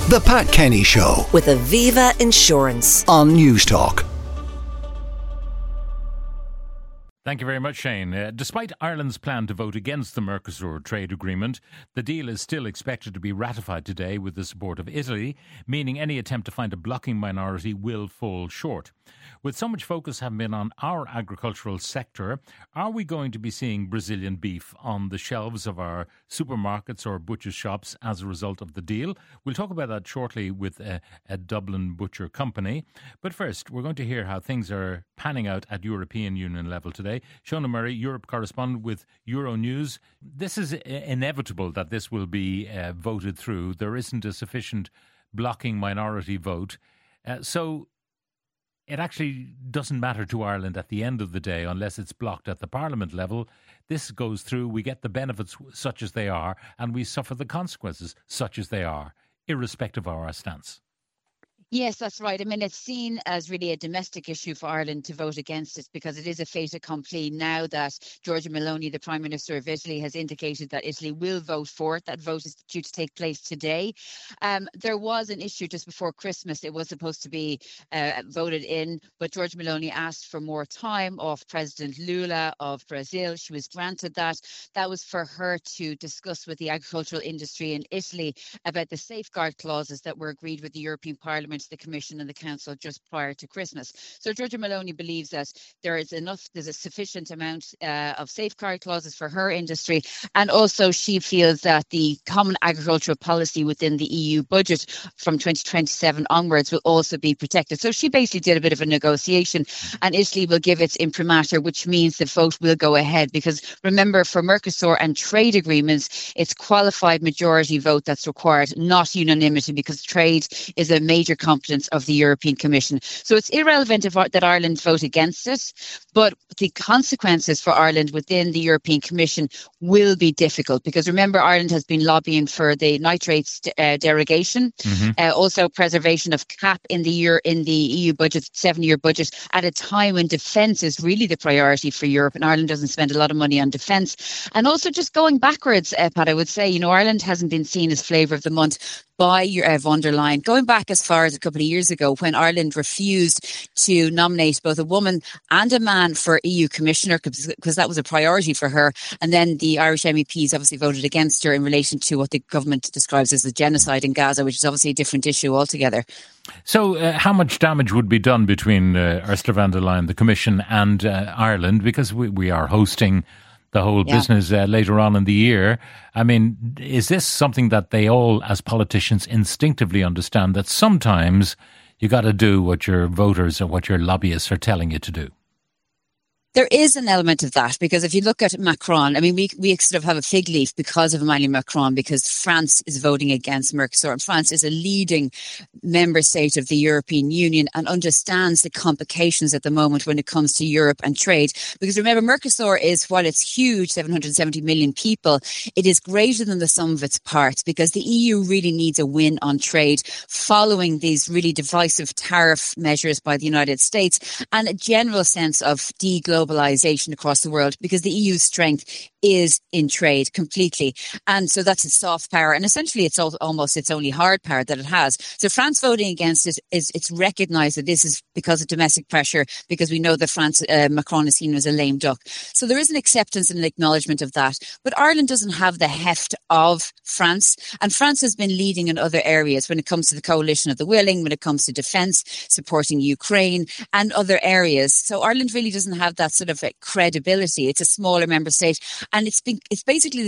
The Pat Kenny Show with Aviva Insurance on Newstalk. Thank you very much, Shane. Despite Ireland's plan to vote against the Mercosur trade agreement, the deal is still expected to be ratified today with the support of Italy, meaning any attempt to find a blocking minority will fall short. With so much focus having been on our agricultural sector, are we going to be seeing Brazilian beef on the shelves of our supermarkets or butcher shops as a result of the deal? We'll talk about that shortly with a Dublin butcher company. But first, we're going to hear how things are panning out at European Union level today. Shona Murray, Europe correspondent with Euronews. This is inevitable that this will be voted through. There isn't a sufficient blocking minority vote. So it actually doesn't matter to Ireland at the end of the day unless it's blocked at the Parliament level. This goes through, we get the benefits such as they are, and we suffer the consequences such as they are, irrespective of our stance. Yes, that's right. I mean, it's seen as really a domestic issue for Ireland to vote against it because it is a fait accompli now that Giorgia Meloni, the Prime Minister of Italy, has indicated that Italy will vote for it. That vote is due to take place today. There was an issue just before Christmas. It was supposed to be voted in, but Giorgia Meloni asked for more time off President Lula of Brazil. She was granted that. That was for her to discuss with the agricultural industry in Italy about the safeguard clauses that were agreed with the European Parliament, the Commission and the Council just prior to Christmas. So Giorgia Meloni believes that there's a sufficient amount of safeguard clauses for her industry, and also she feels that the common agricultural policy within the EU budget from 2027 onwards will also be protected. So she basically did a bit of a negotiation, and Italy will give its imprimatur, which means the vote will go ahead, because remember, for Mercosur and trade agreements, it's qualified majority vote that's required, not unanimity, because trade is a major competence of the European Commission. So it's irrelevant that Ireland vote against it, but the consequences for Ireland within the European Commission will be difficult, because remember, Ireland has been lobbying for the nitrates derogation, also preservation of CAP in the EU budget, 7-year budget, at a time when defence is really the priority for Europe, and Ireland doesn't spend a lot of money on defence. And also just going backwards, Pat, I would say, Ireland hasn't been seen as flavour of the month by von der Leyen, going back as far as a couple of years ago when Ireland refused to nominate both a woman and a man for EU Commissioner, because that was a priority for her. And then the Irish MEPs obviously voted against her in relation to what the government describes as the genocide in Gaza, which is obviously a different issue altogether. So how much damage would be done between Ursula von der Leyen, the Commission, and Ireland? Because we are hosting the whole business later on in the year. I mean, is this something that they all, as politicians, instinctively understand, that sometimes you got to do what your voters or what your lobbyists are telling you to do? There is an element of that, because if you look at Macron, I mean, we sort of have a fig leaf because of Emmanuel Macron, because France is voting against Mercosur. And France is a leading member state of the European Union and understands the complications at the moment when it comes to Europe and trade. Because remember, Mercosur is, while it's huge, 770 million people, it is greater than the sum of its parts, because the EU really needs a win on trade following these really divisive tariff measures by the United States and a general sense of deglobalization across the world, because the EU's strength is in trade completely. And so that's its soft power. And essentially it's almost its only hard power that it has. So France voting against it it's recognised that this is because of domestic pressure, because we know that Macron is seen as a lame duck. So there is an acceptance and an acknowledgement of that. But Ireland doesn't have the heft of France. And France has been leading in other areas when it comes to the coalition of the willing, when it comes to defence, supporting Ukraine and other areas. So Ireland really doesn't have that sort of credibility. It's a smaller member state, and it's basically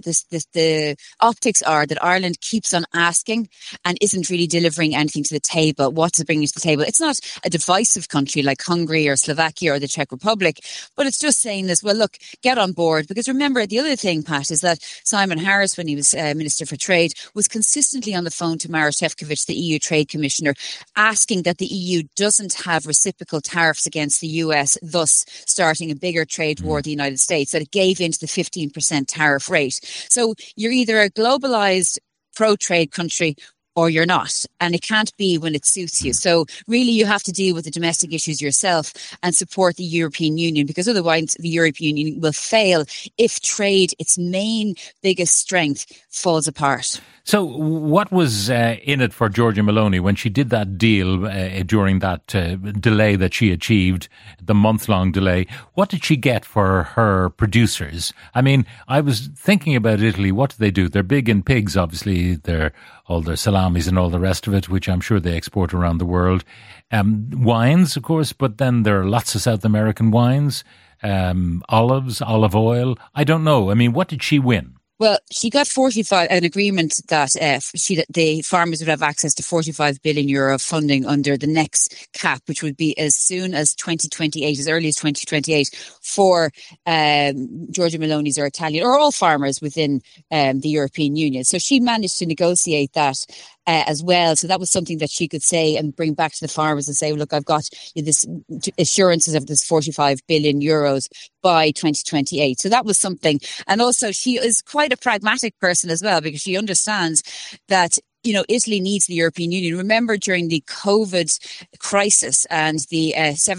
the optics are that Ireland keeps on asking and isn't really delivering anything to the table. What's it bringing to the table? It's not a divisive country like Hungary or Slovakia or the Czech Republic, but it's just saying this, well, look, get on board. Because remember, the other thing, Pat, is that Simon Harris, when he was Minister for Trade, was consistently on the phone to Maroš Šefčovič, the EU Trade Commissioner, asking that the EU doesn't have reciprocal tariffs against the US, thus starting a bigger trade war with the United States, that it gave in to the 15% tariff rate. So you're either a globalized pro-trade country or you're not. And it can't be when it suits you. So really you have to deal with the domestic issues yourself and support the European Union, because otherwise the European Union will fail if trade, its main biggest strength, falls apart. So what was in it for Giorgia Meloni when she did that deal during that delay that she achieved, the month-long delay? What did she get for her producers? I mean, I was thinking about Italy. What do they do? They're big in pigs, obviously. They're all their salamis and all the rest of it, which I'm sure they export around the world. Wines, of course, but then there are lots of South American wines, olives, olive oil. I don't know. I mean, what did she win? Well, she got an agreement that the farmers would have access to €45 billion funding under the next cap, which would be as soon as 2028, as early as 2028, for Giorgia Meloni's or Italian or all farmers within the European Union. So she managed to negotiate that as well. So that was something that she could say and bring back to the farmers and say, look, I've got this assurances of this €45 billion by 2028. So that was something. And also she is quite a pragmatic person as well, because she understands that Italy needs the European Union. Remember, during the COVID crisis and the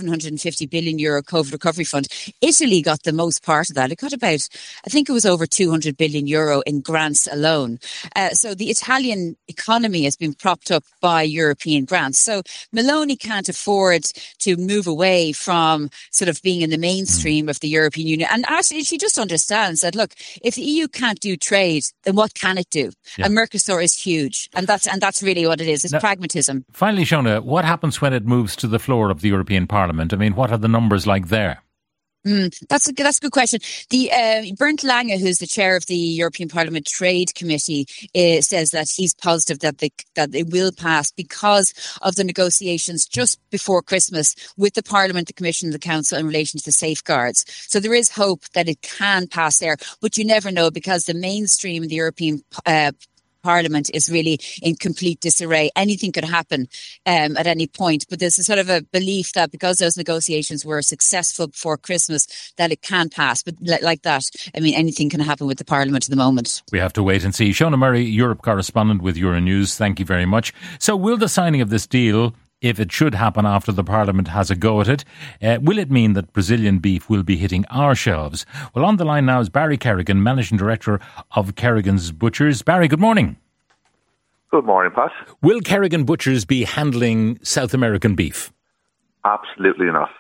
€750 billion COVID recovery fund, Italy got the most part of that. It got about, I think it was over €200 billion in grants alone. So the Italian economy has been propped up by European grants. So Meloni can't afford to move away from sort of being in the mainstream of the European Union. And actually, she just understands that, look, if the EU can't do trade, then what can it do? Yeah. And Mercosur is huge. And that's really what it is. It's pragmatism. Finally, Shona, what happens when it moves to the floor of the European Parliament? I mean, what are the numbers like there? That's a good question. The Bernd Lange, who's the chair of the European Parliament Trade Committee, says that he's positive that they will pass because of the negotiations just before Christmas with the Parliament, the Commission, the Council in relation to the safeguards. So there is hope that it can pass there, but you never know, because the mainstream in the European Parliament is really in complete disarray. Anything could happen at any point. But there's a sort of a belief that because those negotiations were successful before Christmas, that it can pass. But like that, I mean, anything can happen with the Parliament at the moment. We have to wait and see. Shona Murray, Europe correspondent with Euronews, thank you very much. So will the signing of this deal, if it should happen after the Parliament has a go at it, will it mean that Brazilian beef will be hitting our shelves? Well, on the line now is Barry Kerrigan, Managing Director of Kerrigan's Butchers. Barry, good morning. Good morning, Pat. Will Kerrigan Butchers be handling South American beef? Absolutely not.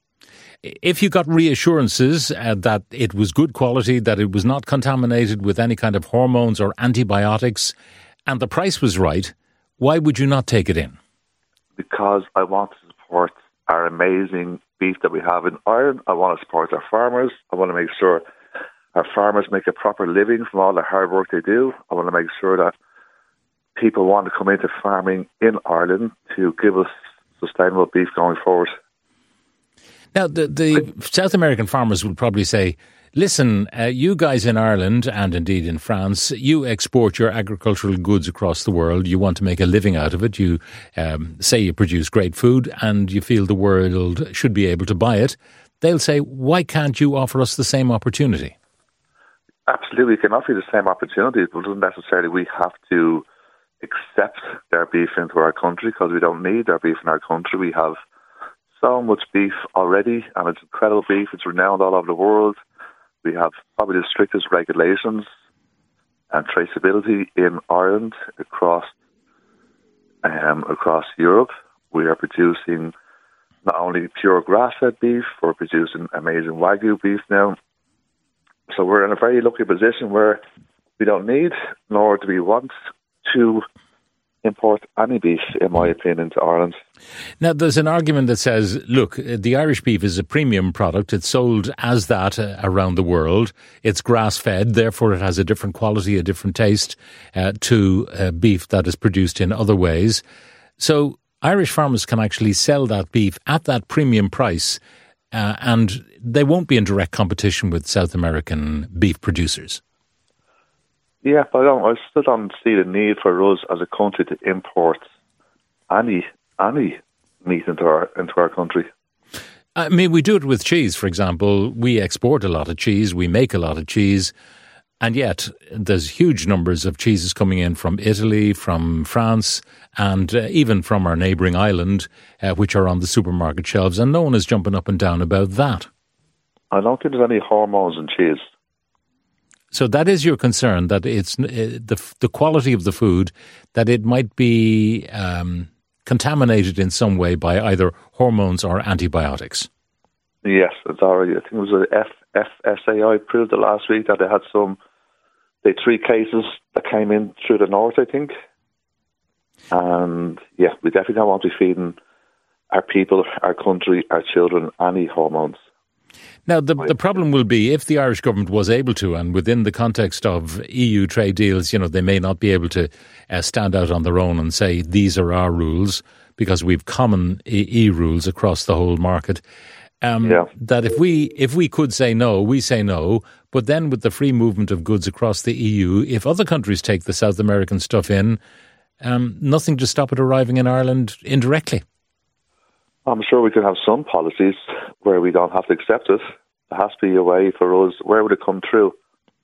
If you got reassurances that it was good quality, that it was not contaminated with any kind of hormones or antibiotics, and the price was right, why would you not take it in? Because I want to support our amazing beef that we have in Ireland. I want to support our farmers. I want to make sure our farmers make a proper living from all the hard work they do. I want to make sure that people want to come into farming in Ireland to give us sustainable beef going forward. Now, the South American farmers will probably say, listen, you guys in Ireland and indeed in France, you export your agricultural goods across the world. You want to make a living out of it. You say you produce great food and you feel the world should be able to buy it. They'll say, why can't you offer us the same opportunity? Absolutely, we can offer you the same opportunity, but it doesn't necessarily we have to accept their beef into our country, because we don't need their beef in our country. We have so much beef already, and it's incredible beef. It's renowned all over the world. We have probably the strictest regulations and traceability in Ireland across Europe. We are producing not only pure grass-fed beef, we're producing amazing Wagyu beef now. So we're in a very lucky position where we don't need, nor do we want to import any beef, in my opinion, into Ireland. Now, there's an argument that says, look, the Irish beef is a premium product. It's sold as that around the world. It's grass-fed, therefore it has a different quality, a different taste to beef that is produced in other ways. So Irish farmers can actually sell that beef at that premium price, and they won't be in direct competition with South American beef producers. Yeah, but I still don't see the need for us as a country to import any meat into our country. I mean, we do it with cheese, for example. We export a lot of cheese. We make a lot of cheese. And yet, there's huge numbers of cheeses coming in from Italy, from France, and even from our neighbouring island, which are on the supermarket shelves, and no one is jumping up and down about that. I don't think there's any hormones in cheese. So that is your concern, that it's the quality of the food, that it might be contaminated in some way by either hormones or antibiotics. Yes, it's already. I think it was a FSAI proved it last week that they had 3 cases that came in through the north, I think. And yeah, we definitely don't want to be feeding our people, our country, our children any hormones. Now, the problem will be if the Irish government was able to, and within the context of EU trade deals, they may not be able to stand out on their own and say, these are our rules, because we've common EU rules across the whole market. That if we could say no, we say no. But then with the free movement of goods across the EU, if other countries take the South American stuff in, nothing to stop it arriving in Ireland indirectly. I'm sure we can have some policies where we don't have to accept it. There has to be a way for us. Where would it come through?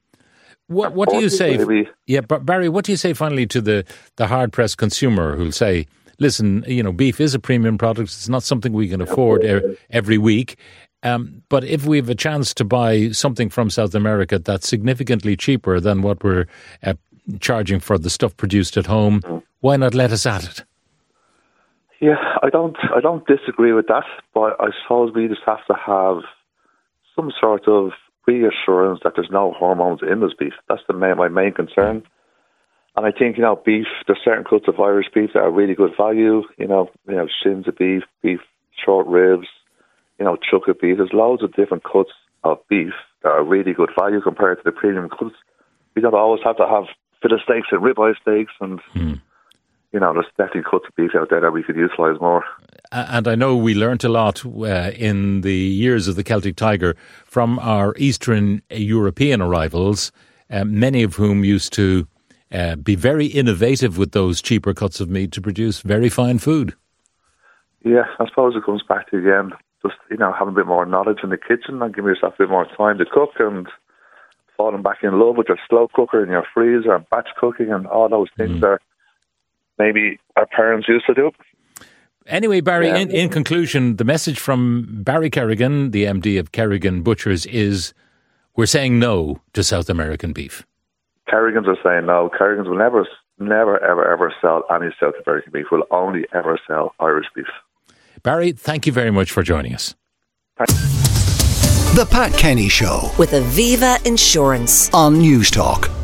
What do you say? Yeah, Barry, what do you say finally to the hard-pressed consumer who'll say, listen, beef is a premium product. It's not something we can afford every week. But if we have a chance to buy something from South America that's significantly cheaper than what we're charging for the stuff produced at home, why not let us at it? Yeah, I don't disagree with that, but I suppose we just have to have some sort of reassurance that there's no hormones in this beef. That's my main concern. And I think, beef, there's certain cuts of Irish beef that are really good value. Shins of beef, beef short ribs, chucket beef. There's loads of different cuts of beef that are really good value compared to the premium cuts. We don't always have to have fillet steaks and ribeye steaks and... there's definitely cuts of beef out there that we could utilise more. And I know we learnt a lot in the years of the Celtic Tiger from our Eastern European arrivals, many of whom used to be very innovative with those cheaper cuts of meat to produce very fine food. Yeah, I suppose it comes back to, again, just, having a bit more knowledge in the kitchen and giving yourself a bit more time to cook and falling back in love with your slow cooker and your freezer and batch cooking and all those things that maybe our parents used to do. Anyway, Barry, in conclusion, the message from Barry Kerrigan, the MD of Kerrigan Butchers, is we're saying no to South American beef. Kerrigans are saying no. Kerrigans will never, ever, ever sell any South American beef. We'll only ever sell Irish beef. Barry, thank you very much for joining us. The Pat Kenny Show with Aviva Insurance on News Talk.